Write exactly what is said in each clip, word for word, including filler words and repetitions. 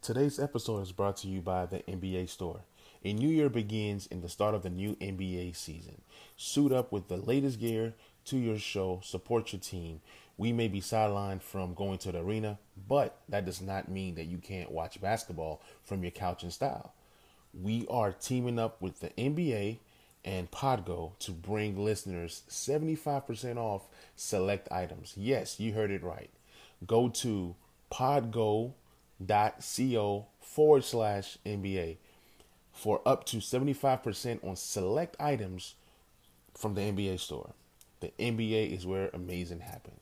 Today's episode is brought to you by the N B A Store. A new year begins in the start of the new N B A season. Suit up with the latest gear to your show, support your team. We may be sidelined from going to the arena, but that does not mean that you can't watch basketball from your couch in style. We are teaming up with the N B A and Podgo to bring listeners seventy-five percent off select items. Yes, you heard it right. Go to podgo.co forward slash NBA for up to seventy-five percent on select items from the N B A store. The N B A is where amazing happens.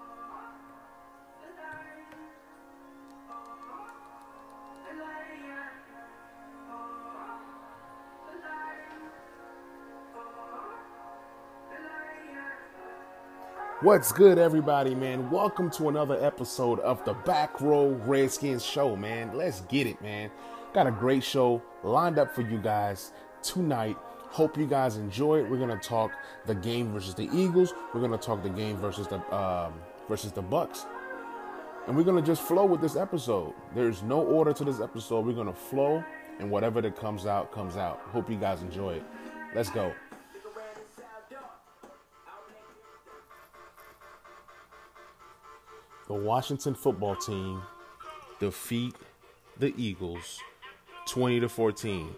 What's good, everybody, man? Welcome to another episode of the Back Row Redskins show, man. Let's get it, man. Got a great show lined up for you guys tonight. Hope you guys enjoy it. We're gonna talk the game versus the Eagles. We're gonna talk the game versus the um, versus the Bucks, and we're gonna just flow with this episode. There's no order to this episode. We're gonna flow, and whatever that comes out comes out. Hope you guys enjoy it. Let's go. The Washington football team defeat the Eagles twenty to fourteen.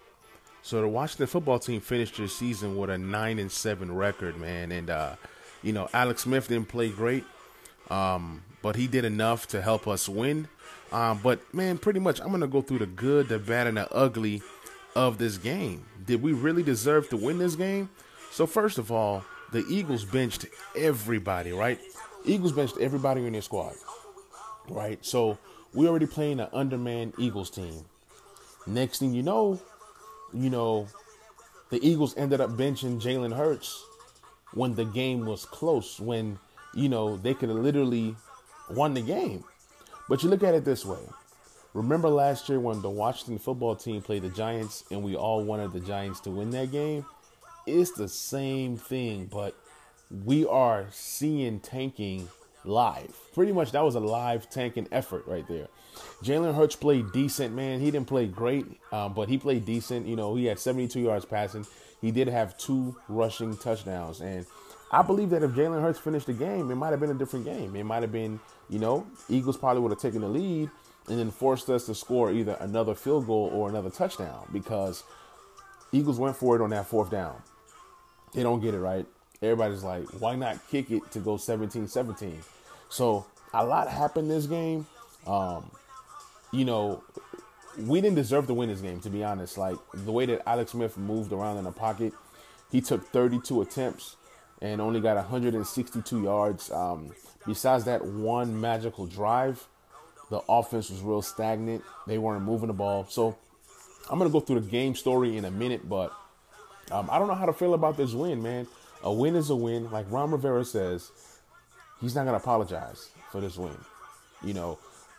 So the Washington football team finished their season with a nine and seven record, man. And, uh, you know, Alex Smith didn't play great, um, but he did enough to help us win. Um, but, man, pretty much I'm going to go through the good, the bad, and the ugly of this game. Did we really deserve to win this game? So, first of all, the Eagles benched everybody, right? Eagles benched everybody in their squad, right? So we already playing an undermanned Eagles team. Next thing you know, you know, the Eagles ended up benching Jalen Hurts when the game was close, when, you know, they could have literally won the game. But you look at it this way. Remember last year when the Washington football team played the Giants and we all wanted the Giants to win that game? It's the same thing, but we are seeing tanking live. Pretty much that was a live tanking effort right there. Jalen Hurts played decent, man. He didn't play great, um, but he played decent. You know, he had seventy-two yards passing. He did have two rushing touchdowns. And I believe that if Jalen Hurts finished the game, it might have been a different game. It might have been, you know, Eagles probably would have taken the lead and then forced us to score either another field goal or another touchdown because Eagles went for it on that fourth down. They don't get it right. Everybody's like, why not kick it to go seventeen seventeen? So a lot happened this game. Um, you know, we didn't deserve to win this game, to be honest. Like, the way that Alex Smith moved around in the pocket, he took thirty-two attempts and only got one hundred sixty-two yards. Um, besides that one magical drive, the offense was real stagnant. They weren't moving the ball. So I'm going to go through the game story in a minute, but um, I don't know how to feel about this win, man. A win is a win. Like Ron Rivera says, he's not going to apologize for this win. You know,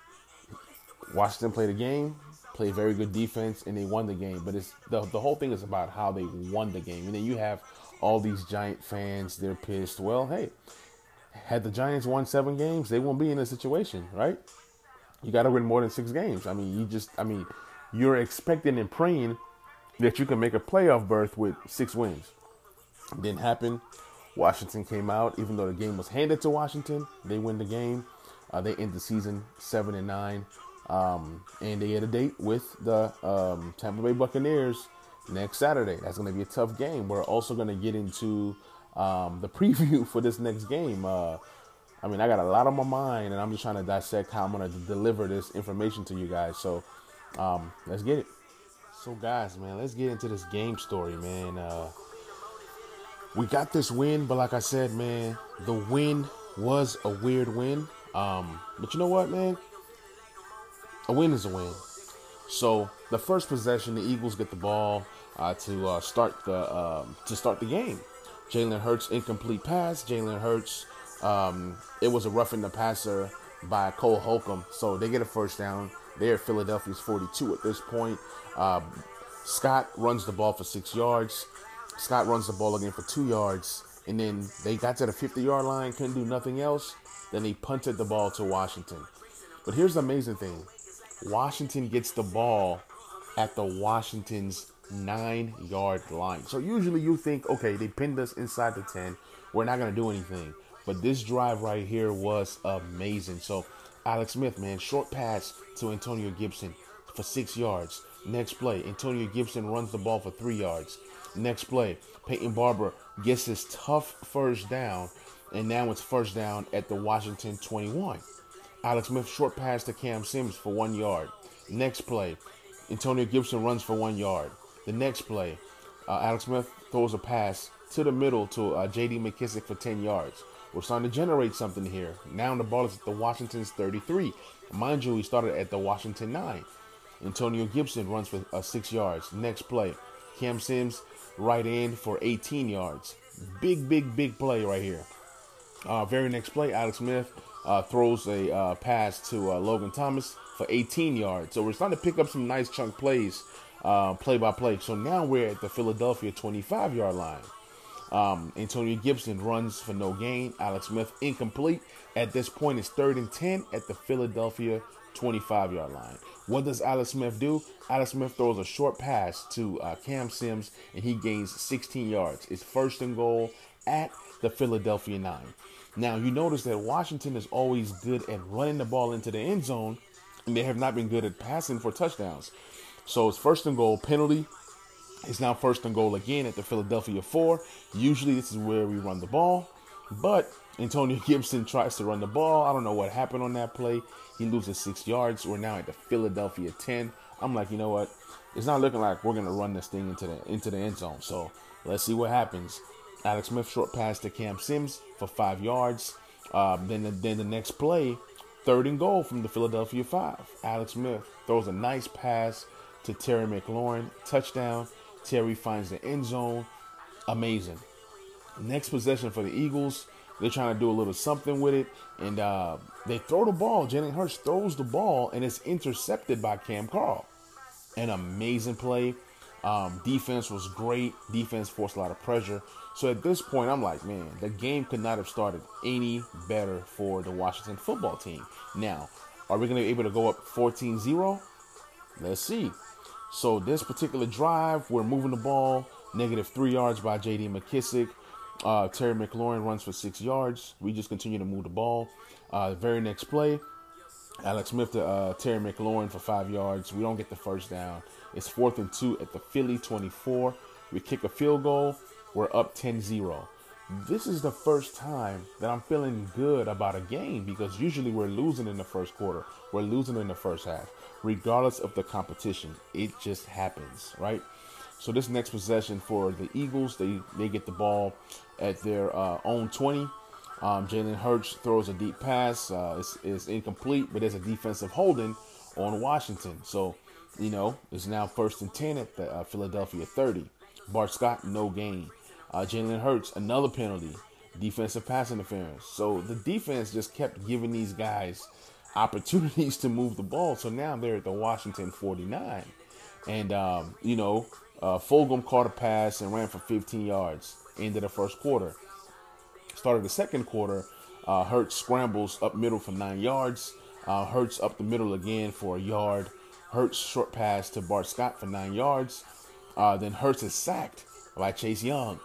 Washington played a game, played very good defense, and they won the game. But it's the, the whole thing is about how they won the game. And then you have all these Giant fans, they're pissed. Well, hey, had the Giants won seven games, they won't be in this situation, right? You got to win more than six games. I mean, you just, I mean, you're expecting and praying that you can make a playoff berth with six wins. Didn't happen. Washington came out, even though the game was handed to Washington. They win the game. Uh, they end the season seven and nine, um, and they had a date with the um, Tampa Bay Buccaneers next Saturday. That's going to be a tough game. We're also going to get into um, the preview for this next game. Uh, I mean, I got a lot on my mind, and I'm just trying to dissect how I'm going to deliver this information to you guys. So um, let's get it. So guys, man, let's get into this game story, man. Uh, We got this win, but like I said, man, the win was a weird win. Um, but you know what, man? A win is a win. So the first possession, the Eagles get the ball uh, to uh, start the um, to start the game. Jalen Hurts incomplete pass. Jalen Hurts, um, it was a roughing the passer by Cole Holcomb. So they get a first down. They're at Philadelphia's forty-two at this point. Uh, Scott runs the ball for six yards. Scott runs the ball again for two yards, and then they got to the fifty-yard line, couldn't do nothing else. Then they punted the ball to Washington. But here's the amazing thing. Washington gets the ball at the Washington's nine-yard line. So usually you think, okay, they pinned us inside the ten. We're not going to do anything. But this drive right here was amazing. So Alex Smith, man, short pass to Antonio Gibson for six yards. Next play, Antonio Gibson runs the ball for three yards. Next play, Peyton Barber gets his tough first down, and now it's first down at the Washington twenty-one. Alex Smith short pass to Cam Sims for one yard. Next play, Antonio Gibson runs for one yard. The next play, uh, Alex Smith throws a pass to the middle to uh, J D McKissic for ten yards. We're starting to generate something here. Now the ball is at the Washington's thirty-three. Mind you, he started at the Washington nine. Antonio Gibson runs for uh, six yards. Next play, Cam Sims right in for eighteen yards. Big, big, big play right here. Uh, very next play, Alex Smith uh, throws a uh, pass to uh, Logan Thomas for eighteen yards. So we're starting to pick up some nice chunk plays, uh, play by play. So now we're at the Philadelphia twenty-five-yard line. Um, Antonio Gibson runs for no gain. Alex Smith incomplete. At this point, it's third and ten at the Philadelphia twenty-five-yard line. What does Alex Smith do? Alex Smith throws a short pass to uh, Cam Sims, and he gains sixteen yards. It's first and goal at the Philadelphia nine. Now, you notice that Washington is always good at running the ball into the end zone, and they have not been good at passing for touchdowns. So it's first and goal, penalty. It's now first and goal again at the Philadelphia four. Usually this is where we run the ball, but Antonio Gibson tries to run the ball. I don't know what happened on that play. He loses six yards. We're now at the Philadelphia ten. I'm like, you know what? It's not looking like we're going to run this thing into the into the end zone. So let's see what happens. Alex Smith short pass to Cam Sims for five yards. Um, then, the, then the next play, third and goal from the Philadelphia five. Alex Smith throws a nice pass to Terry McLaurin. Touchdown. Terry finds the end zone. Amazing. Next possession for the Eagles. They're trying to do a little something with it. And uh, they throw the ball. Jalen Hurts throws the ball, and it's intercepted by Cam Carl. An amazing play. Um, defense was great. Defense forced a lot of pressure. So at this point, I'm like, man, the game could not have started any better for the Washington football team. Now, are we going to be able to go up fourteen zero? Let's see. So this particular drive, we're moving the ball. Negative three yards by J D McKissic. Uh, Terry McLaurin runs for six yards. We just continue to move the ball. Uh, the very next play, Alex Smith to uh, Terry McLaurin for five yards. We don't get the first down. It's fourth and two at the Philly twenty-four. We kick a field goal. We're up ten zero. This is the first time that I'm feeling good about a game because usually we're losing in the first quarter. We're losing in the first half. Regardless of the competition, it just happens, right? So this next possession for the Eagles, they, they get the ball at their uh, own twenty. Um, Jalen Hurts throws a deep pass. Uh, it's, it's incomplete, but there's a defensive holding on Washington. So, you know, it's now first and ten at the uh, Philadelphia thirty. Bart Scott, no gain. Uh, Jalen Hurts, another penalty. Defensive pass interference. So the defense just kept giving these guys opportunities to move the ball. So now they're at the Washington forty-nine. And, um, you know, uh, Fulgham caught a pass and ran for fifteen yards. End of the first quarter. Started the second quarter. Uh, Hurts scrambles up middle for nine yards. Uh, Hurts up the middle again for a yard. Hurts short pass to Bart Scott for nine yards. Uh, then Hurts is sacked by Chase Young.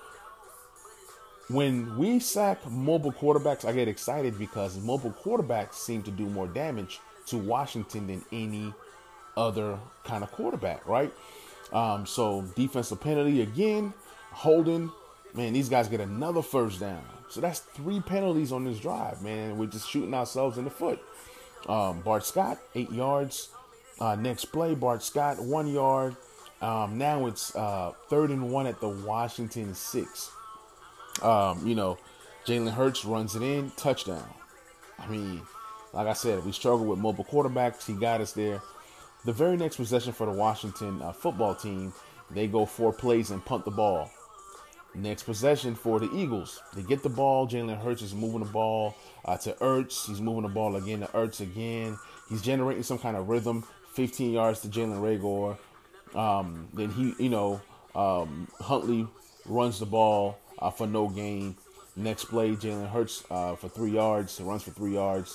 When we sack mobile quarterbacks, I get excited because mobile quarterbacks seem to do more damage to Washington than any other kind of quarterback, right? Um, so defensive penalty again, holding. Man, these guys get another first down. So that's three penalties on this drive, man. We're just shooting ourselves in the foot. Um, Bart Scott, eight yards. Uh, next play, Bart Scott, one yard. Um, now it's uh, third and one at the Washington six. Um, you know, Jalen Hurts runs it in, touchdown. I mean, like I said, we struggle with mobile quarterbacks. He got us there. The very next possession for the Washington uh, football team, they go four plays and punt the ball. Next possession for the Eagles. They get the ball. Jalen Hurts is moving the ball uh, to Ertz. He's moving the ball again to Ertz again. He's generating some kind of rhythm. fifteen yards to Jalen Reagor. Um, then he, you know, um, Huntley runs the ball uh, for no gain. Next play, Jalen Hurts uh, for three yards. He runs for three yards.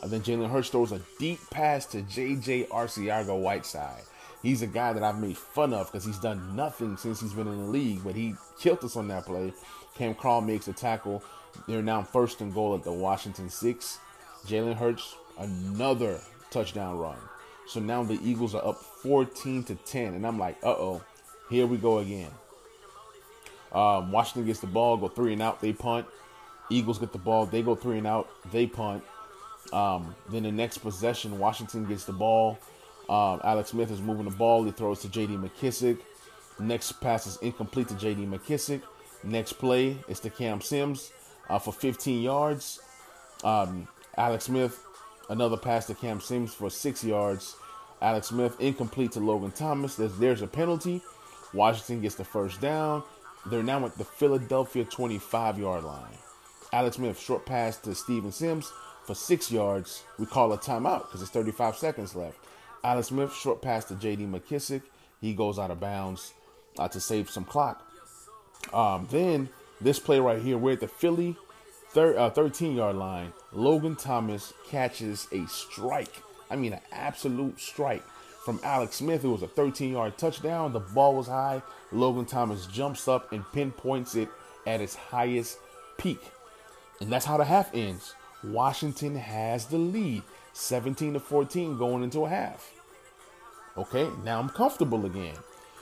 And then Jalen Hurts throws a deep pass to J J Arcega-Whiteside. He's a guy that I've made fun of because he's done nothing since he's been in the league, but he killed us on that play. Cam Crawl makes a tackle. They're now first and goal at the Washington six. Jalen Hurts, another touchdown run. So now the Eagles are up fourteen to ten, and I'm like, uh-oh, here we go again. Um, Washington gets the ball, go three and out, they punt. Eagles get the ball, they go three and out, they punt. Um, then the next possession, Washington gets the ball. Um, Alex Smith is moving the ball. He throws to J D McKissic. Next pass is incomplete to J D McKissic. Next play is to Cam Sims uh, for fifteen yards. Um, Alex Smith, another pass to Cam Sims for six yards. Alex Smith incomplete to Logan Thomas. There's, there's a penalty. Washington gets the first down. They're now at the Philadelphia twenty-five-yard line. Alex Smith, short pass to Steven Sims for six yards. We call a timeout because it's thirty-five seconds left. Alex Smith, short pass to J D McKissic. He goes out of bounds uh, to save some clock. Um, then this play right here, we're at the Philly thir- uh, thirteen-yard line. Logan Thomas catches a strike. I mean, an absolute strike from Alex Smith. It was a thirteen-yard touchdown. The ball was high. Logan Thomas jumps up and pinpoints it at its highest peak. And that's how the half ends. Washington has the lead, seventeen to fourteen going into a half. Okay, now I'm comfortable again.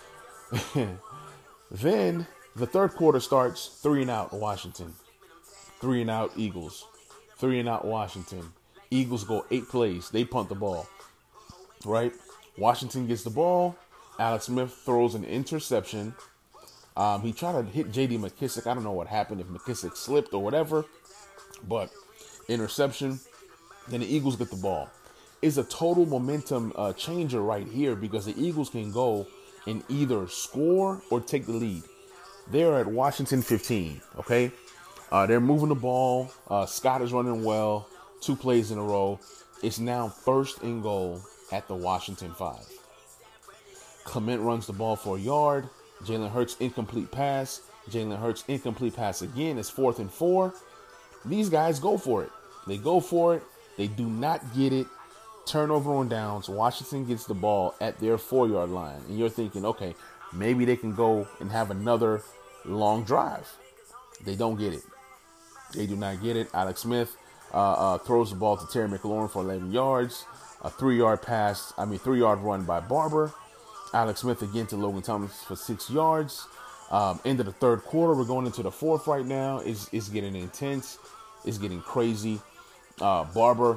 Then the third quarter starts, three and out Washington. Three and out Eagles. Three and out Washington. Eagles go eight plays. They punt the ball. Right? Washington gets the ball. Alex Smith throws an interception. Um, he tried to hit J D McKissic. I don't know what happened, if McKissic slipped or whatever. But interception. Then the Eagles get the ball. It's a total momentum uh, changer right here because the Eagles can go and either score or take the lead. They're at Washington fifteen, okay? Uh, they're moving the ball. Uh, Scott is running well. Two plays in a row. It's now first and goal at the Washington five. Clement runs the ball for a yard. Jalen Hurts incomplete pass. Jalen Hurts incomplete pass again. It's fourth and four. These guys go for it. They go for it. They do not get it. Turnover on downs. Washington gets the ball at their four-yard line. And you're thinking, okay, maybe they can go and have another long drive. They don't get it. They do not get it. Alex Smith uh, uh, throws the ball to Terry McLaurin for eleven yards. A three-yard pass, I mean, three-yard run by Barber. Alex Smith again to Logan Thomas for six yards. Um, end of the third quarter. We're going into the fourth right now. It's, it's getting intense. It's getting crazy. Uh, Barber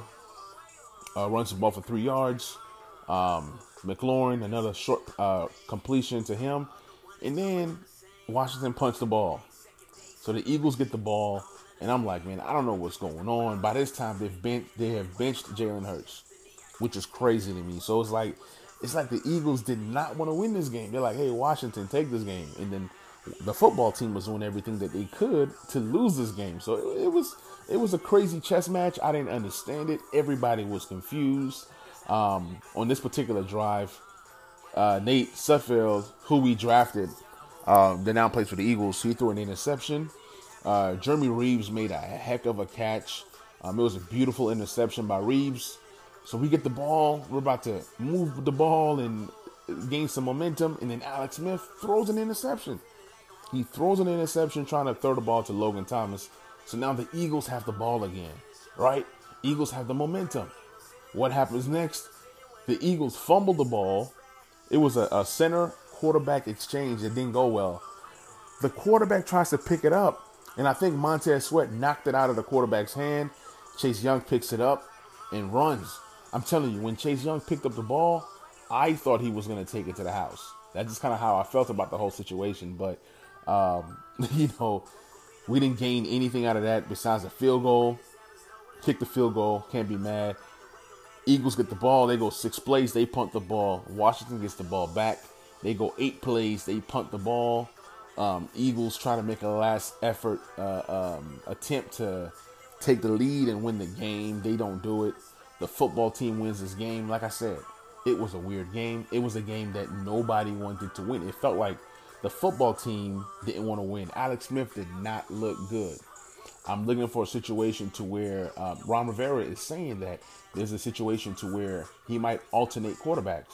uh, runs the ball for three yards. Um, McLaurin, another short uh, completion to him. And then Washington punts the ball. So the Eagles get the ball. And I'm like, man, I don't know what's going on. By this time, they've been, they have benched Jalen Hurts, which is crazy to me. So it's like, it's like the Eagles did not want to win this game. They're like, hey, Washington, take this game. And then the football team was doing everything that they could to lose this game. So it, it was it was a crazy chess match. I didn't understand it. Everybody was confused. Um, on this particular drive, uh, Nate Sudfeld, who we drafted, uh, that now plays for the Eagles, he threw an interception. Uh, Jeremy Reeves made a heck of a catch. Um, it was a beautiful interception by Reeves. So we get the ball. We're about to move the ball and gain some momentum. And then Alex Smith throws an interception. He throws an interception trying to throw the ball to Logan Thomas. So now the Eagles have the ball again, right? Eagles have the momentum. What happens next? The Eagles fumble the ball. It was a, a center quarterback exchange that didn't go well. The quarterback tries to pick it up. And I think Montez Sweat knocked it out of the quarterback's hand. Chase Young picks it up and runs. I'm telling you, when Chase Young picked up the ball, I thought he was going to take it to the house. That's just kind of how I felt about the whole situation. But, um, you know, we didn't gain anything out of that besides a field goal. Kick the field goal. Can't be mad. Eagles get the ball. They go six plays. They punt the ball. Washington gets the ball back. They go eight plays. They punt the ball. Um, Eagles try to make a last effort uh, um, attempt to take the lead and win the game. They don't do it. The football team wins this game. Like I said, it was a weird game. It was a game that nobody wanted to win. It felt like the football team didn't want to win. Alex Smith did not look good. I'm looking for a situation to where uh, Ron Rivera is saying that there's a situation to where he might alternate quarterbacks.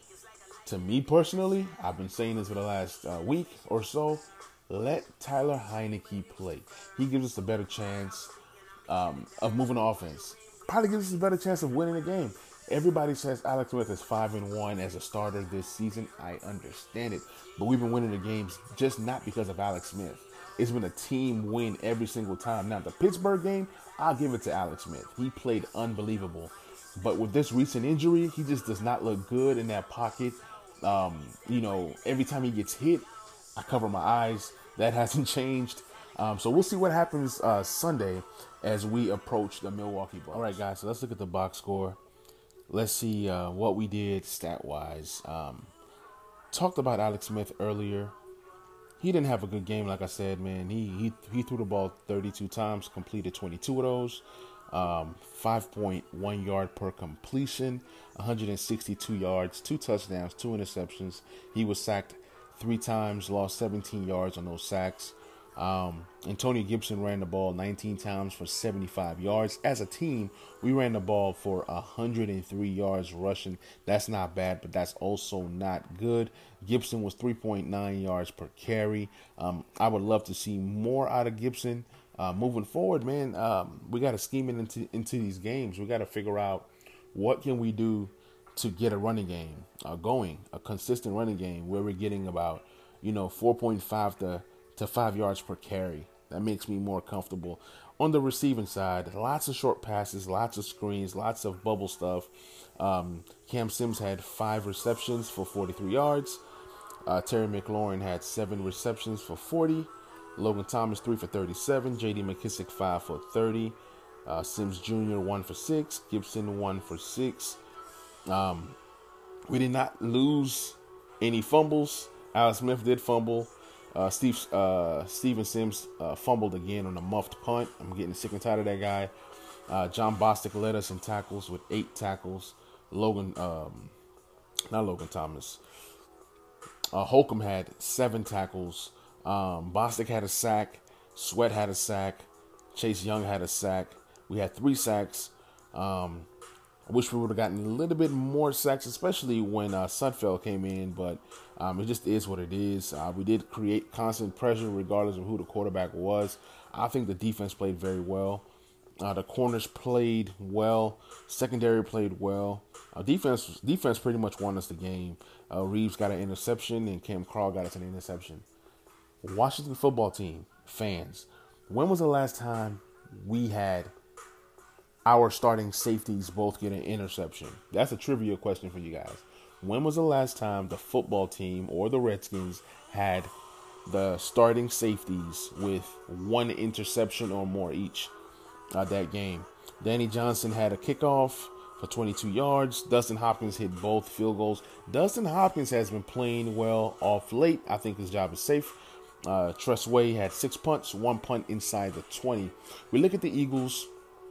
To me personally, I've been saying this for the last uh, week or so. Let Tyler Heineke play. He gives us a better chance um, of moving the offense. Probably gives us a better chance of winning the game. Everybody says Alex Smith is five and one as a starter this season. I understand it, but we've been winning the games just not because of Alex Smith. It's been a team win every single time. Now, the Pittsburgh game, I'll give it to Alex Smith. He played unbelievable. But with this recent injury, he just does not look good in that pocket. Um, you know, every time he gets hit, I cover my eyes. That hasn't changed. Um, so we'll see what happens uh, Sunday as we approach the Milwaukee Bucks. All right, guys, so let's look at the box score. Let's see uh, what we did stat-wise. Um, talked about Alex Smith earlier. He didn't have a good game, like I said, man. He he he threw the ball thirty-two times, completed twenty-two of those. Um, five point one yard per completion, one hundred sixty-two yards, two touchdowns, two interceptions. He was sacked three times, lost seventeen yards on those sacks. Um, Antonio Gibson ran the ball nineteen times for seventy-five yards. As a team, we ran the ball for one hundred three yards rushing. That's not bad, but that's also not good. Gibson was three point nine yards per carry. Um, I would love to see more out of Gibson. Uh, moving forward, man, um, we got to scheme it into, into these games. We got to figure out what can we do to get a running game uh, going, a consistent running game where we're getting about, you know, four point five to, to five yards per carry. That makes me more comfortable. On the receiving side, lots of short passes, lots of screens, lots of bubble stuff. Um, Cam Sims had five receptions for forty-three yards. Uh, Terry McLaurin had seven receptions for forty. Logan Thomas, three for thirty-seven. J D McKissick, five for thirty. Uh, Sims Junior, one for six. Gibson, one for six. Um, we did not lose any fumbles. Alex Smith did fumble. Uh, Steve uh, Steven Sims uh, fumbled again on a muffed punt. I'm getting sick and tired of that guy. Uh, John Bostic led us in tackles with eight tackles. Logan, um, not Logan Thomas. Uh, Holcomb had seven tackles. Um, Bostic had a sack. Sweat had a sack. Chase Young had a sack. We had three sacks. Um, I wish we would have gotten a little bit more sacks, especially when uh, Sudfeld came in, but um, it just is what it is. Uh, we did create constant pressure regardless of who the quarterback was. I think the defense played very well. Uh, the corners played well. Secondary played well. Uh, defense defense pretty much won us the game. Uh, Reeves got an interception, and Cam Carl got us an interception. Washington football team, fans, when was the last time we had our starting safeties both get an interception? That's a trivia question for you guys. When was the last time the football team or the Redskins had the starting safeties with one interception or more each uh, that game? Danny Johnson had a kickoff for twenty-two yards. Dustin Hopkins hit both field goals. Dustin Hopkins has been playing well off late. I think his job is safe. Uh, Tressway had six punts, one punt inside the twenty. We look at the Eagles.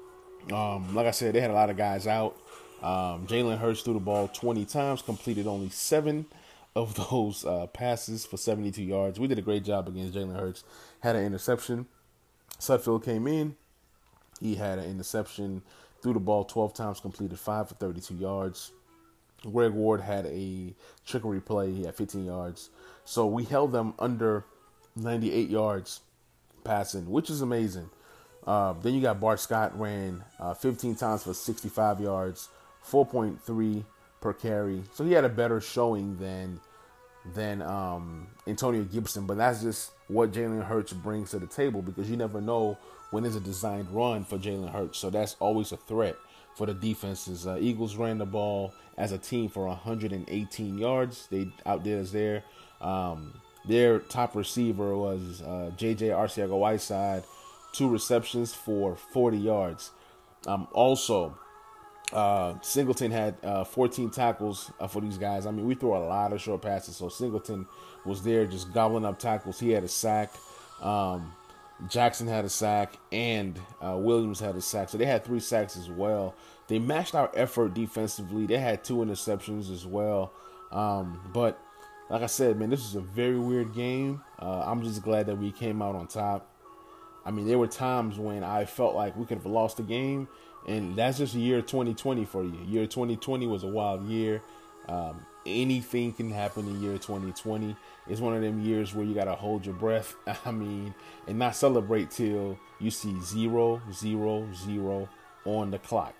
Um, like I said, they had a lot of guys out. Um, Jalen Hurts threw the ball twenty times, completed only seven of those uh, passes for seventy-two yards. We did a great job against Jalen Hurts. Had an interception. Sudfeld came in. He had an interception, threw the ball twelve times, completed five for thirty-two yards. Greg Ward had a trickery play. He had fifteen yards. So we held them under ninety-eight yards passing, which is amazing. Uh, then you got Bart Scott ran uh, fifteen times for sixty-five yards, four point three per carry. So he had a better showing than than um, Antonio Gibson. But that's just what Jalen Hurts brings to the table, because you never know when there's a designed run for Jalen Hurts. So that's always a threat for the defenses. Uh, Eagles ran the ball as a team for one hundred eighteen yards. They outdid us there. Um, their top receiver was uh, J J Arcega-Whiteside. Two receptions for forty yards. Um, also, uh, Singleton had uh, fourteen tackles uh, for these guys. I mean, we threw a lot of short passes, so Singleton was there just gobbling up tackles. He had a sack. Um, Jackson had a sack, and uh, Williams had a sack. So they had three sacks as well. They matched our effort defensively. They had two interceptions as well. Um, but like I said, man, this is a very weird game. Uh, I'm just glad that we came out on top. I mean, there were times when I felt like we could have lost the game, and that's just year twenty twenty for you. Year twenty twenty was a wild year. Um, anything can happen in year twenty twenty. It's one of them years where you got to hold your breath, I mean, and not celebrate till you see zero, zero, zero on the clock.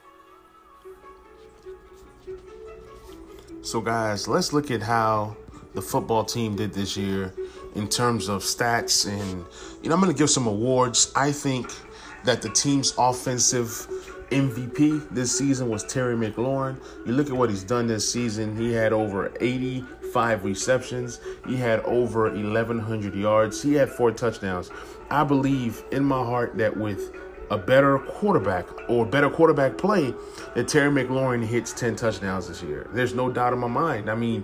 So, guys, let's look at how the football team did this year in terms of stats. And, you know, I'm going to give some awards. I think that the team's offensive M V P this season was Terry McLaurin. You look at what he's done this season. He had over eighty-five receptions. He had over eleven hundred yards. He had four touchdowns. I believe in my heart that with a better quarterback or better quarterback play, that Terry McLaurin hits ten touchdowns this year. There's no doubt in my mind. I mean,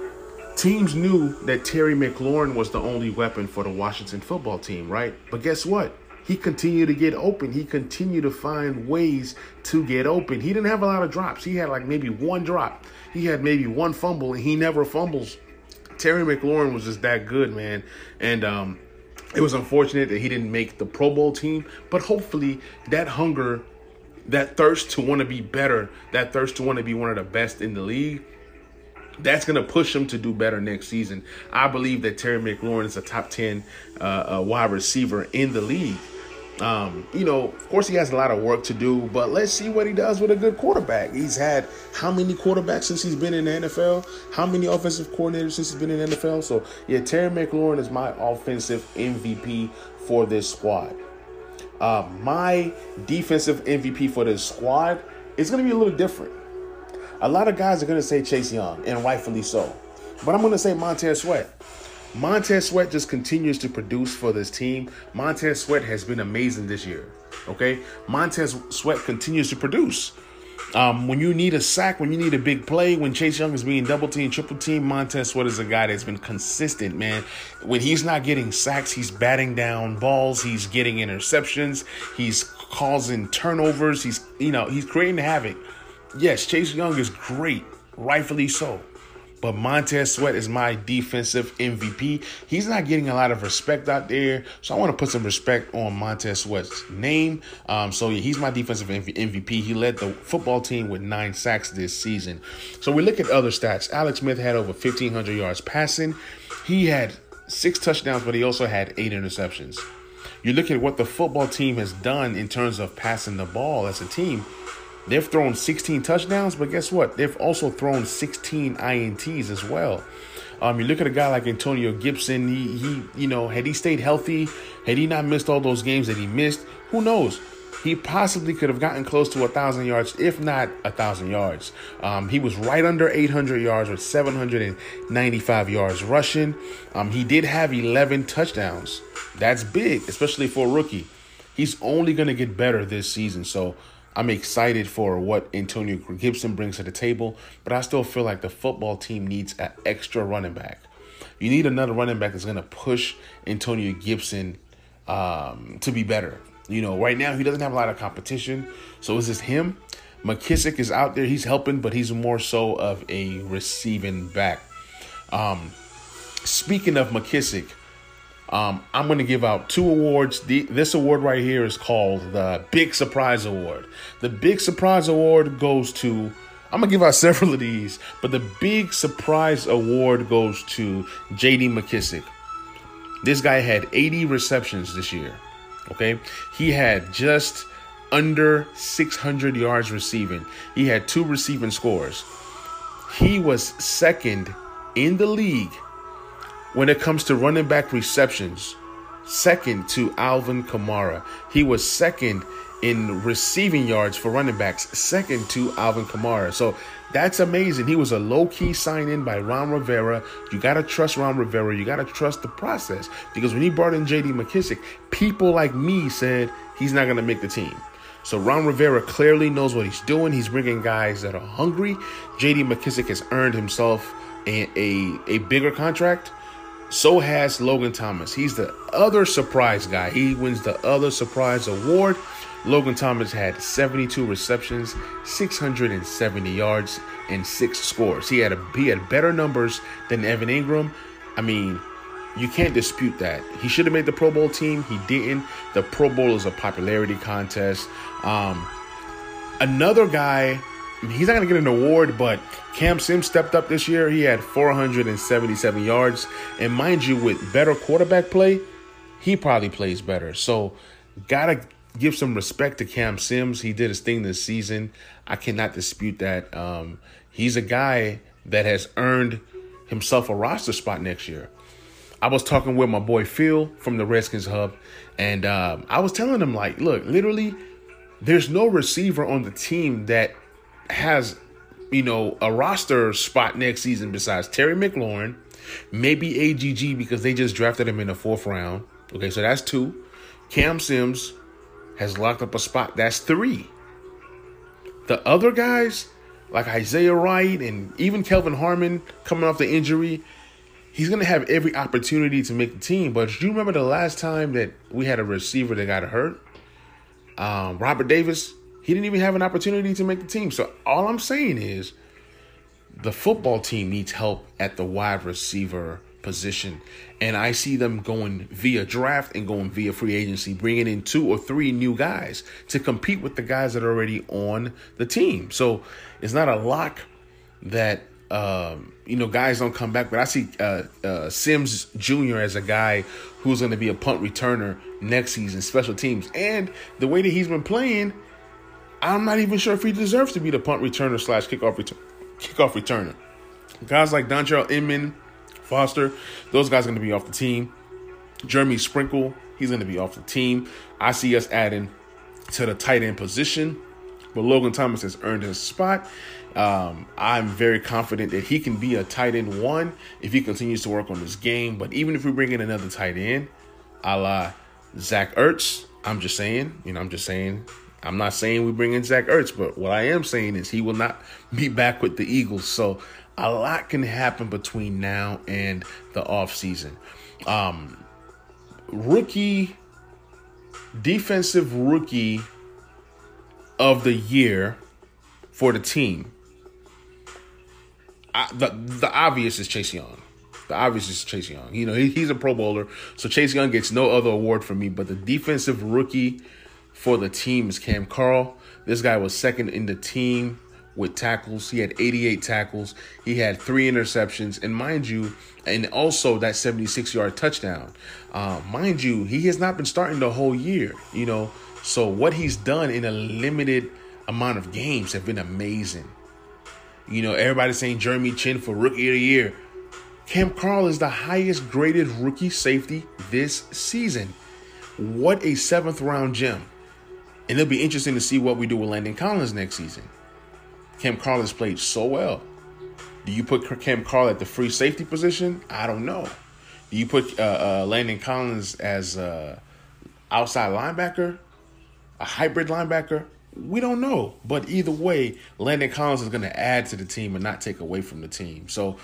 teams knew that Terry McLaurin was the only weapon for the Washington football team, right? But guess what? He continued to get open. He continued to find ways to get open. He didn't have a lot of drops. He had like maybe one drop. He had maybe one fumble, and he never fumbles. Terry McLaurin was just that good, man. And um, it was unfortunate that he didn't make the Pro Bowl team. But hopefully that hunger, that thirst to want to be better, that thirst to want to be one of the best in the league, that's going to push him to do better next season. I believe that Terry McLaurin is a top ten uh, uh, wide receiver in the league. Um, you know, of course, he has a lot of work to do, but let's see what he does with a good quarterback. He's had how many quarterbacks since he's been in the N F L? How many offensive coordinators since he's been in the N F L? So, yeah, Terry McLaurin is my offensive M V P for this squad. Uh, my defensive M V P for this squad is going to be a little different. A lot of guys are going to say Chase Young, and rightfully so. But I'm going to say Montez Sweat. Montez Sweat just continues to produce for this team. Montez Sweat has been amazing this year, okay? Montez Sweat continues to produce. Um, when you need a sack, when you need a big play, when Chase Young is being double-teamed, triple-teamed, Montez Sweat is a guy that's been consistent, man. When he's not getting sacks, he's batting down balls. He's getting interceptions. He's causing turnovers. He's, you know, he's creating havoc. Yes, Chase Young is great, rightfully so. But Montez Sweat is my defensive M V P. He's not getting a lot of respect out there, so I want to put some respect on Montez Sweat's name. Um, so yeah, he's my defensive M V P. He led the football team with nine sacks this season. So we look at other stats. Alex Smith had over fifteen hundred yards passing. He had six touchdowns, but he also had eight interceptions. You look at what the football team has done in terms of passing the ball as a team. They've thrown sixteen touchdowns, but guess what? They've also thrown sixteen I N Ts as well. Um, you look at a guy like Antonio Gibson. He, he, you know, had he stayed healthy, had he not missed all those games that he missed, who knows? He possibly could have gotten close to a thousand yards, if not a thousand yards. Um, he was right under eight hundred yards with seven hundred ninety-five yards rushing. Um, he did have eleven touchdowns. That's big, especially for a rookie. He's only going to get better this season, so I'm excited for what Antonio Gibson brings to the table, but I still feel like the football team needs an extra running back. You need another running back that's going to push Antonio Gibson um, to be better. You know, right now he doesn't have a lot of competition, so it's just him. McKissick is out there. He's helping, but he's more so of a receiving back. Um, speaking of McKissick, Um, I'm going to give out two awards. The, this award right here is called the Big Surprise Award. The Big Surprise Award goes to, I'm going to give out several of these, but the Big Surprise Award goes to J D McKissick. This guy had eighty receptions this year, okay? He had just under six hundred yards receiving. He had two receiving scores. He was second in the league when it comes to running back receptions, second to Alvin Kamara. He was second in receiving yards for running backs, second to Alvin Kamara. So that's amazing. He was a low-key sign-in by Ron Rivera. You got to trust Ron Rivera. You got to trust the process. Because when he brought in J D McKissick, people like me said he's not going to make the team. So Ron Rivera clearly knows what he's doing. He's bringing guys that are hungry. J D McKissick has earned himself a, a, a bigger contract. So has Logan Thomas. He's the other surprise guy. He wins the other surprise award. Logan Thomas had seventy-two receptions, six hundred seventy yards, and six scores. He had a, he had better numbers than Evan Ingram. I mean, You can't dispute that. He should have made the Pro Bowl team. He didn't. The Pro Bowl is a popularity contest. Um, another guy, he's not going to get an award, but Cam Sims stepped up this year. He had four hundred seventy-seven yards. And mind you, with better quarterback play, he probably plays better. So, got to give some respect to Cam Sims. He did his thing this season. I cannot dispute that. Um, he's a guy that has earned himself a roster spot next year. I was talking with my boy Phil from the Redskins Hub, and um, I was telling him, like, look, literally, there's no receiver on the team that has, you know, a roster spot next season besides Terry McLaurin, maybe A G G because they just drafted him in the fourth round. Okay, so that's two. Cam Sims has locked up a spot. That's three. The other guys, like Isaiah Wright and even Kelvin Harmon coming off the injury, he's going to have every opportunity to make the team. But do you remember the last time that we had a receiver that got hurt? Um, Robert Davis, he didn't even have an opportunity to make the team. So all I'm saying is the football team needs help at the wide receiver position. And I see them going via draft and going via free agency, bringing in two or three new guys to compete with the guys that are already on the team. So it's not a lock that, um, you know, guys don't come back. But I see uh, uh, Sims Junior as a guy who's going to be a punt returner next season, special teams. And the way that he's been playing, I'm not even sure if he deserves to be the punt returner slash kickoff, return, kickoff returner. Guys like Dontrell Inman, Foster, those guys are going to be off the team. Jeremy Sprinkle, he's going to be off the team. I see us adding to the tight end position, but Logan Thomas has earned his spot. Um, I'm very confident that he can be a tight end one if he continues to work on his game. But even if we bring in another tight end, a la Zach Ertz, I'm just saying, you know, I'm just saying, I'm not saying we bring in Zach Ertz, but what I am saying is he will not be back with the Eagles. So a lot can happen between now and the offseason. Um, rookie, defensive rookie of the year for the team. I, the the obvious is Chase Young. The obvious is Chase Young. You know, he, he's a Pro Bowler, so Chase Young gets no other award from me. But the defensive rookie for the team is Cam Carl. This guy was second in the team with tackles. He had eighty-eight tackles. He had three interceptions. And mind you, and also that seventy-six-yard touchdown. Uh, mind you, he has not been starting the whole year, you know. So what he's done in a limited amount of games have been amazing. You know, everybody's saying Jeremy Chin for Rookie of the Year. Cam Carl is the highest graded rookie safety this season. What a seventh round gem. And it'll be interesting to see what we do with Landon Collins next season. Cam Carl has played so well. Do you put Cam Carl at the free safety position? I don't know. Do you put uh, uh, Landon Collins as a outside linebacker? A hybrid linebacker? We don't know. But either way, Landon Collins is going to add to the team and not take away from the team. So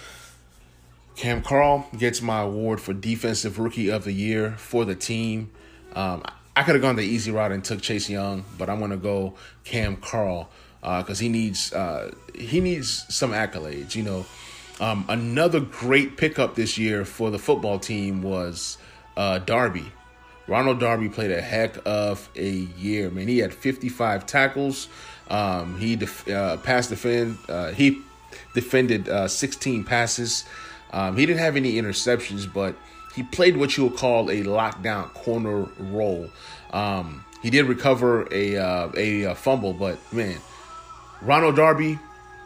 Cam Carl gets my award for Defensive Rookie of the Year for the team. Um, I could have gone the easy route and took Chase Young, but I'm going to go Cam Carl because uh, he needs uh, he needs some accolades. You know, um, another great pickup this year for the football team was uh, Darby. Ronald Darby played a heck of a year, man. He had fifty-five tackles. Um, he def- uh, pass defend. Uh, he defended uh, sixteen passes. Um, he didn't have any interceptions, but he played what you would call a lockdown corner role. Um, he did recover a, uh, a a fumble, but man, Ronald Darby,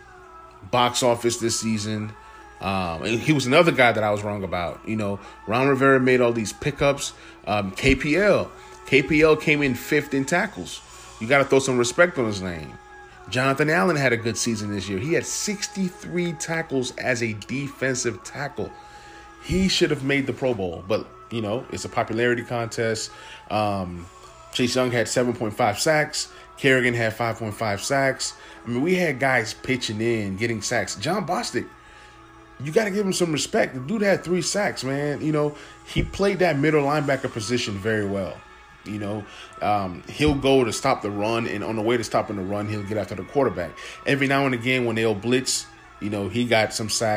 box office this season. Um, and he was another guy that I was wrong about. You know, Ron Rivera made all these pickups. Um, K P L. K P L came in fifth in tackles. You got to throw some respect on his name. Jonathan Allen had a good season this year. He had sixty-three tackles as a defensive tackle. He should have made the Pro Bowl, but, you know, it's a popularity contest. Um, Chase Young had seven point five sacks. Kerrigan had five point five sacks. I mean, we had guys pitching in, getting sacks. John Bostic, you got to give him some respect. The dude had three sacks, man. You know, he played that middle linebacker position very well. You know, um, he'll go to stop the run, and on the way to stopping the run, he'll get after the quarterback. Every now and again when they'll blitz, you know, he got some sacks.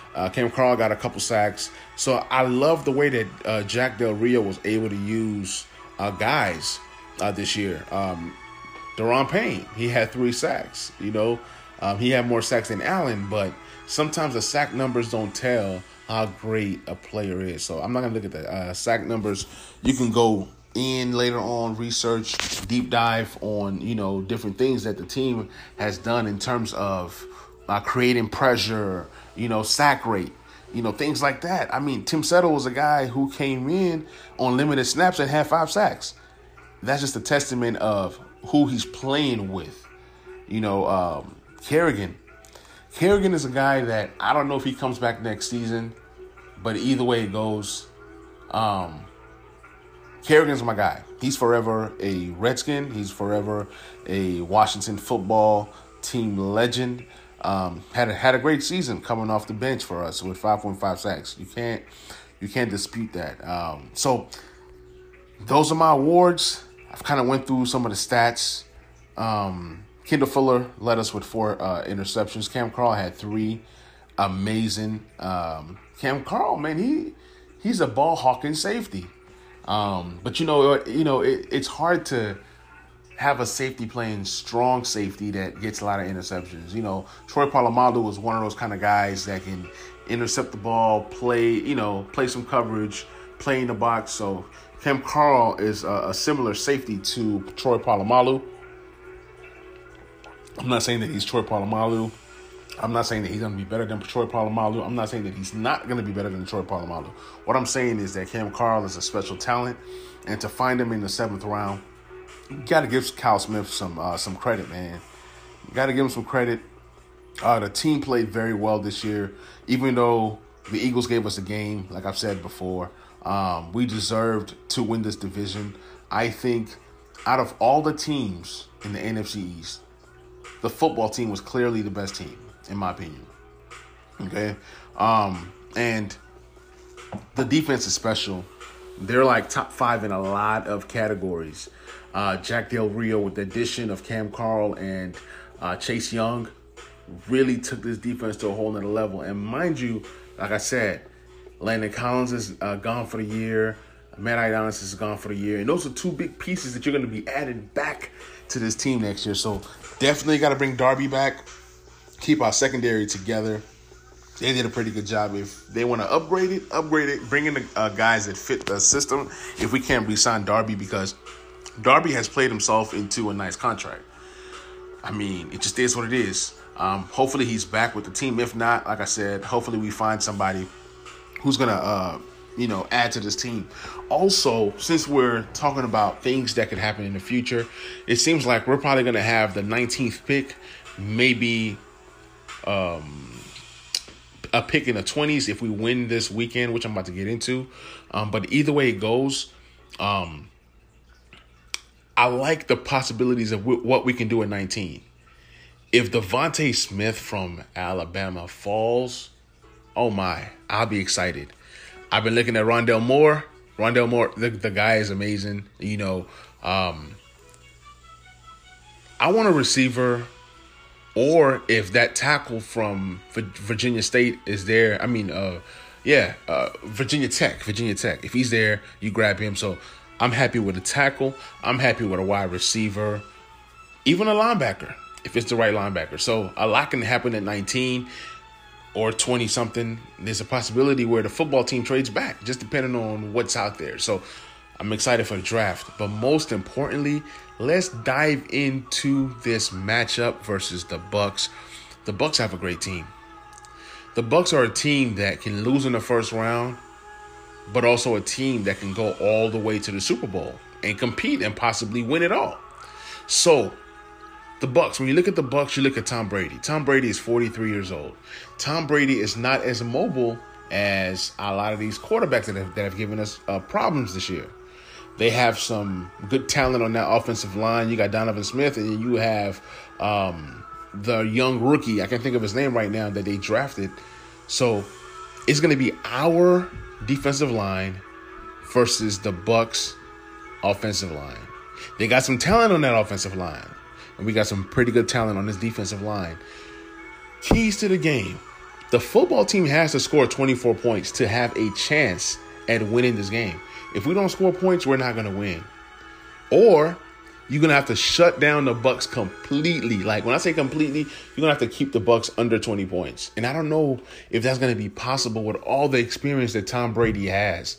Uh, Cam Carl got a couple sacks. So I love the way that uh, Jack Del Rio was able to use uh, guys uh, this year. Um, Daron Payne, he had three sacks. You know, um, he had more sacks than Allen, but sometimes the sack numbers don't tell how great a player is. So I'm not going to look at the uh, sack numbers. You can go in later on, research, deep dive on, you know, different things that the team has done in terms of uh, creating pressure, you know, sack rate, you know, things like that. I mean, Tim Settle was a guy who came in on limited snaps and had five sacks. That's just a testament of who he's playing with. You know, um, Kerrigan. Kerrigan is a guy that I don't know if he comes back next season, but either way it goes, um, Kerrigan's my guy. He's forever a Redskin. He's forever a Washington football team legend. Um, had a, had a great season coming off the bench for us with five point five sacks. You can't you can't dispute that. Um, so those are my awards. I've kind of went through some of the stats. Um, Kendall Fuller led us with four uh, interceptions. Cam Carl had three. Amazing. Um, Cam Carl, man, he he's a ball hawking safety. Um, but you know, you know, it, it's hard to have a safety playing strong safety that gets a lot of interceptions. You know, Troy Polamalu was one of those kind of guys that can intercept the ball, play, you know, play some coverage, play in the box. So Cam Carl is a, a similar safety to Troy Polamalu. I'm not saying that he's Troy Polamalu. I'm not saying that he's going to be better than Troy Polamalu. I'm not saying that he's not going to be better than Troy Polamalu. What I'm saying is that Cam Carl is a special talent, and to find him in the seventh round, you got to give Kyle Smith some uh, some credit, man. You got to give him some credit. Uh, the team played very well this year, even though the Eagles gave us a game, like I've said before. Um, we deserved to win this division. I think out of all the teams in the N F C East, the football team was clearly the best team, in my opinion. Okay? Um, and the defense is special. They're like top five in a lot of categories. Uh, Jack Del Rio, with the addition of Cam Carl and uh, Chase Young, really took this defense to a whole nother level. And mind you, like I said, Landon Collins is uh, gone for the year. Matt Ioannidis is gone for the year. And those are two big pieces that you're going to be adding back to this team next year. So definitely got to bring Darby back. Keep our secondary together. They did a pretty good job. If they want to upgrade it, upgrade it. Bring in the uh, guys that fit the system. If we can't re-sign Darby, because Darby has played himself into a nice contract. I mean, it just is what it is. Um, hopefully he's back with the team. If not, like I said, hopefully we find somebody who's going to, uh, you know, add to this team. Also, since we're talking about things that could happen in the future, it seems like we're probably going to have the nineteenth pick, maybe um, a pick in the twenties if we win this weekend, which I'm about to get into. Um, but either way it goes, um, I like the possibilities of w- what we can do at nineteen. If Devontae Smith from Alabama falls, oh my, I'll be excited. I've been looking at Rondale Moore. Rondale Moore, the, the guy is amazing. You know, um, I want a receiver, or if that tackle from Virginia State is there, I mean, uh, yeah, uh, Virginia Tech, Virginia Tech. If he's there, you grab him. So I'm happy with a tackle. I'm happy with a wide receiver, even a linebacker, if it's the right linebacker. So a lot can happen at nineteen. Or twenty-something, there's a possibility where the football team trades back, just depending on what's out there. So I'm excited for the draft. But most importantly, let's dive into this matchup versus the Bucs. The Bucs have a great team. The Bucs are a team that can lose in the first round, but also a team that can go all the way to the Super Bowl and compete and possibly win it all. So the Bucs, when you look at the Bucs, you look at Tom Brady. Tom Brady is forty-three years old. Tom Brady is not as mobile as a lot of these quarterbacks that have, that have given us uh, problems this year. They have some good talent on that offensive line. You got Donovan Smith, and you have um, the young rookie, I can't think of his name right now, that they drafted. So it's going to be our defensive line versus the Bucs offensive line. They got some talent on that offensive line. And we got some pretty good talent on this defensive line. Keys to the game. The football team has to score twenty-four points to have a chance at winning this game. If we don't score points, we're not going to win. Or you're going to have to shut down the Bucs completely. Like, when I say completely, you're going to have to keep the Bucs under twenty points. And I don't know if that's going to be possible with all the experience that Tom Brady has.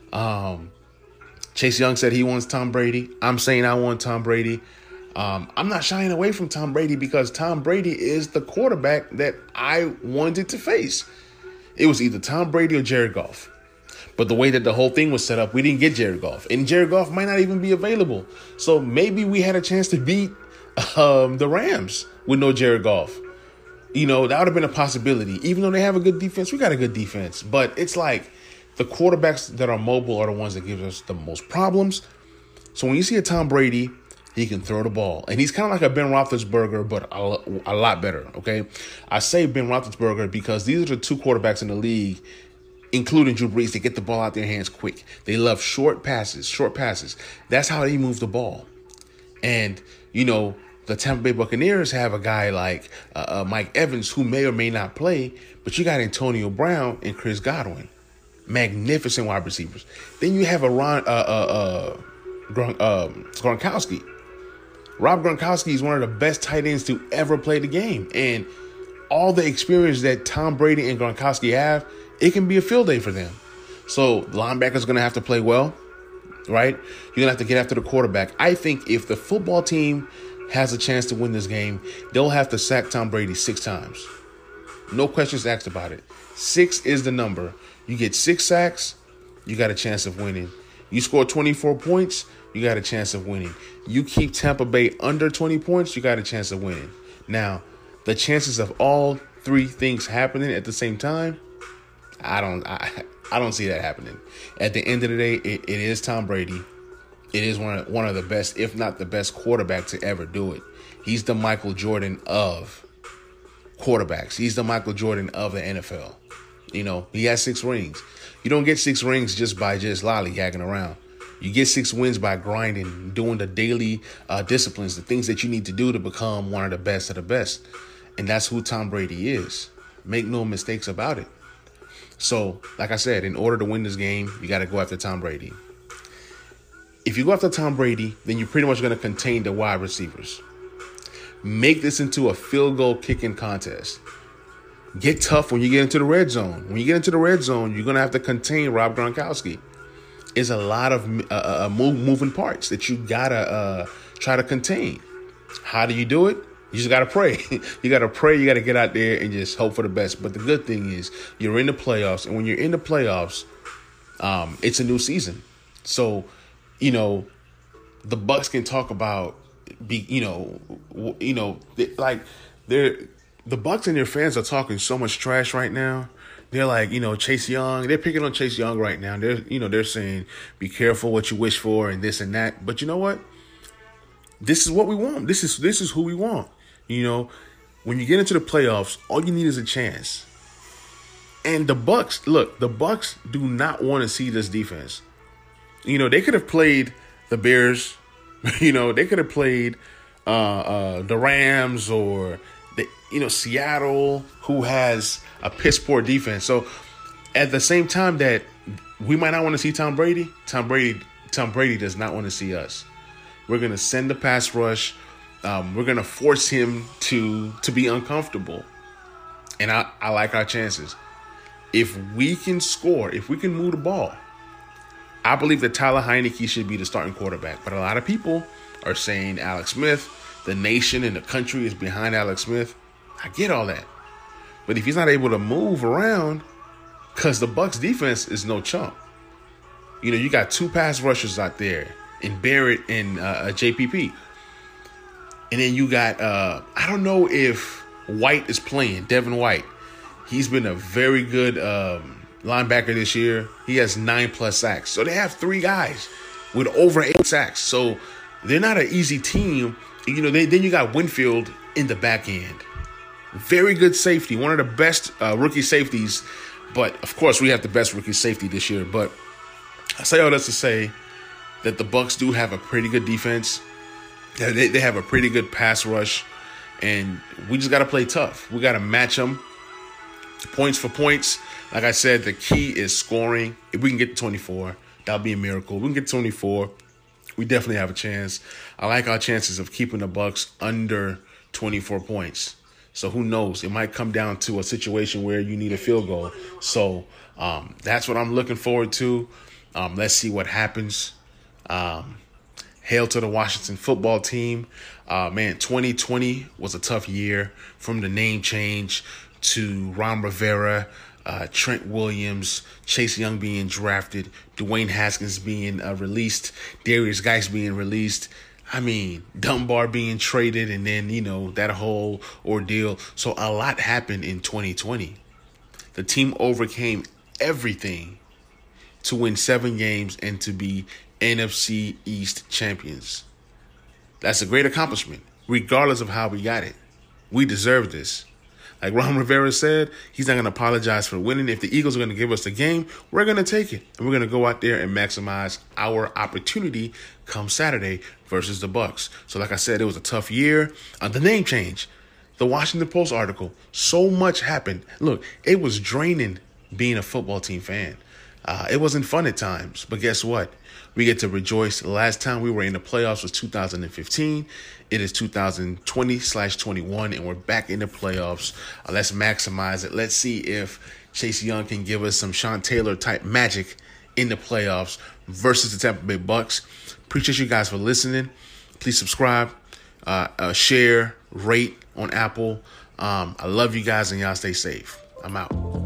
Um, Chase Young said he wants Tom Brady. I'm saying I want Tom Brady. Um, I'm not shying away from Tom Brady because Tom Brady is the quarterback that I wanted to face. It was either Tom Brady or Jared Goff. But the way that the whole thing was set up, we didn't get Jared Goff. And Jared Goff might not even be available. So maybe we had a chance to beat um, the Rams with no Jared Goff. You know, that would have been a possibility. Even though they have a good defense, we got a good defense. But it's like the quarterbacks that are mobile are the ones that give us the most problems. So when you see a Tom Brady, he can throw the ball. And he's kind of like a Ben Roethlisberger, but a, a lot better, okay? I say Ben Roethlisberger because these are the two quarterbacks in the league, including Drew Brees, that get the ball out their hands quick. They love short passes, short passes. That's how they move the ball. And, you know, the Tampa Bay Buccaneers have a guy like uh, uh, Mike Evans who may or may not play, but you got Antonio Brown and Chris Godwin. Magnificent wide receivers. Then you have a Ron, uh, uh, uh, Gron, uh, Gronkowski. Rob Gronkowski is one of the best tight ends to ever play the game. And all the experience that Tom Brady and Gronkowski have, it can be a field day for them. So the linebacker's going to have to play well, right? You're going to have to get after the quarterback. I think if the football team has a chance to win this game, they'll have to sack Tom Brady six times. No questions asked about it. Six is the number. You get six sacks, you got a chance of winning. You score twenty-four points, you got a chance of winning. You keep Tampa Bay under twenty points, you got a chance of winning. Now, the chances of all three things happening at the same time, I don't I, I don't see that happening. At the end of the day, it, it is Tom Brady. It is one of, one of the best, if not the best quarterback to ever do it. He's the Michael Jordan of quarterbacks. He's the Michael Jordan of the N F L. You know, he has six rings. You don't get six rings just by just lollygagging around. You get six wins by grinding, doing the daily uh, disciplines, the things that you need to do to become one of the best of the best. And that's who Tom Brady is. Make no mistakes about it. So, like I said, in order to win this game, you got to go after Tom Brady. If you go after Tom Brady, then you're pretty much going to contain the wide receivers. Make this into a field goal kicking contest. Get tough when you get into the red zone. When you get into the red zone, you're going to have to contain Rob Gronkowski. It's a lot of uh, uh, move, moving parts that you got to uh, try to contain. How do you do it? You just got to pray. You got to pray. You got to get out there and just hope for the best. But the good thing is you're in the playoffs. And when you're in the playoffs, um, it's a new season. So, you know, the Bucs can talk about, be, you know, you know, like they're the Bucs and their fans are talking so much trash right now. They're like, you know, Chase Young. They're picking on Chase Young right now. They're, you know, they're saying, be careful what you wish for and this and that. But you know what? This is what we want. This is this is who we want. You know, when you get into the playoffs, all you need is a chance. And the Bucs, look, the Bucs do not want to see this defense. You know, they could have played the Bears. You know, they could have played uh, uh, the Rams or the, you know, Seattle, who has a piss poor defense. So at the same time that we might not want to see Tom Brady, Tom Brady, Tom Brady does not want to see us. We're gonna send the pass rush. Um, we're gonna force him to to be uncomfortable, and I, I like our chances. If we can score, if we can move the ball, I believe that Tyler Heinicke should be the starting quarterback. But a lot of people are saying Alex Smith. The nation and the country is behind Alex Smith. I get all that. But if he's not able to move around, because the Bucs defense is no chump. You know, you got two pass rushers out there in Barrett and uh, J P P. And then you got, uh, I don't know if White is playing, Devin White. He's been a very good um, linebacker this year. He has nine plus sacks. So they have three guys with over eight sacks. So they're not an easy team. You know, they, then you got Winfield in the back end. Very good safety, one of the best uh, rookie safeties. But, of course, we have the best rookie safety this year. But I say all this to say that the Bucs do have a pretty good defense. They, they have a pretty good pass rush. And we just got to play tough. We got to match them Points for points, like I said, the key is scoring. If we can get to twenty-four, that'll be a miracle. If we can get to twenty-four, we definitely have a chance. I like our chances of keeping the Bucks under twenty-four points. So who knows? It might come down to a situation where you need a field goal. So um, that's what I'm looking forward to. Um, let's see what happens. Um, hail to the Washington football team. Uh, man, twenty twenty was a tough year, from the name change to Ron Rivera, uh, Trent Williams, Chase Young being drafted, Dwayne Haskins being uh, released, Darius Geis being released. I mean, Dunbar being traded, and then, you know, that whole ordeal. So a lot happened in twenty twenty. The team overcame everything to win seven games and to be N F C East champions. That's a great accomplishment, regardless of how we got it. We deserve this. Like Ron Rivera said, he's not going to apologize for winning. If the Eagles are going to give us the game, we're going to take it. And we're going to go out there and maximize our opportunity come Saturday versus the Bucks. So like I said, it was a tough year. Uh, the name change, the Washington Post article, so much happened. Look, it was draining being a football team fan. Uh, it wasn't fun at times, but guess what? We get to rejoice. The last time we were in the playoffs was two thousand fifteen. It is two thousand twenty slash twenty-one, and we're back in the playoffs. Uh, let's maximize it. Let's see if Chase Young can give us some Sean Taylor type magic in the playoffs versus the Tampa Bay Bucks. Appreciate you guys for listening. Please subscribe, uh, uh, share, rate on Apple. Um, I love you guys, and y'all stay safe. I'm out.